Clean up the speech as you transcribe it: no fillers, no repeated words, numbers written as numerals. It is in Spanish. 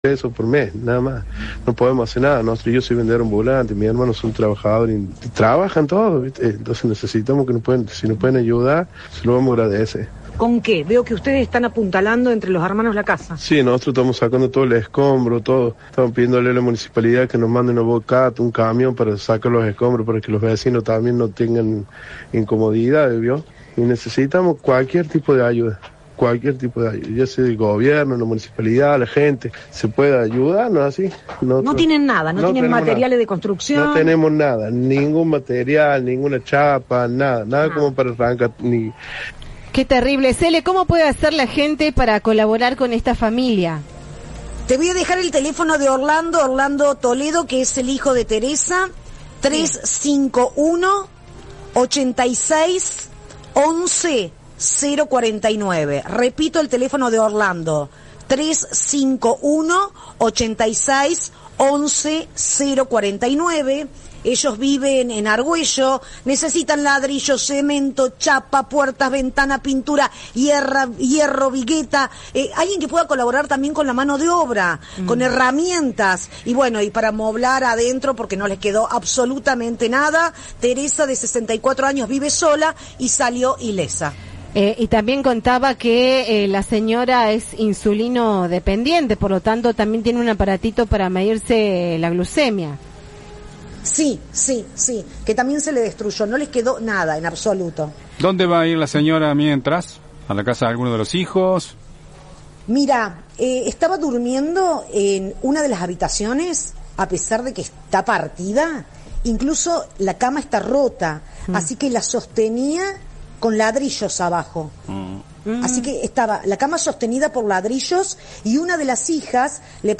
pesos por mes, nada más. No podemos hacer nada. Yo soy vendedor ambulante, mis hermanos son trabajadores y trabajan todos, ¿viste? Entonces necesitamos si nos pueden ayudar, se lo vamos a agradecer. ¿Con qué? Veo que ustedes están apuntalando entre los hermanos la casa. Sí, nosotros estamos sacando todo el escombro, todo. Estamos pidiéndole a la municipalidad que nos mande una bocata, un camión para sacar los escombros, para que los vecinos también no tengan incomodidad, ¿vio? Y necesitamos cualquier tipo de ayuda. Cualquier tipo de ayuda, ya sea el gobierno, la municipalidad, la gente, se puede ayudarnos así. No tienen nada, no tienen materiales nada de construcción. No tenemos nada, ningún material, ninguna chapa, nada como para arrancar, ni... Qué terrible. Cele, ¿cómo puede hacer la gente para colaborar con esta familia? Te voy a dejar el teléfono de Orlando Toledo, que es el hijo de Teresa, 351-86-11-049. Repito el teléfono de Orlando, 351-86-11-049. Ellos viven en Argüello, necesitan ladrillo, cemento, chapa, puertas, ventana, pintura, hierro, vigueta, alguien que pueda colaborar también con la mano de obra, con herramientas, y bueno, y para amoblar adentro porque no les quedó absolutamente nada. Teresa, de 64 años, vive sola y salió ilesa. Y también contaba que la señora es insulino dependiente, por lo tanto también tiene un aparatito para medirse la glucemia. Sí, que también se le destruyó, no les quedó nada en absoluto. ¿Dónde va a ir la señora mientras? ¿A la casa de alguno de los hijos? Mira, estaba durmiendo en una de las habitaciones, a pesar de que está partida, incluso la cama está rota, así que la sostenía con ladrillos abajo. Así que estaba la cama sostenida por ladrillos y una de las hijas le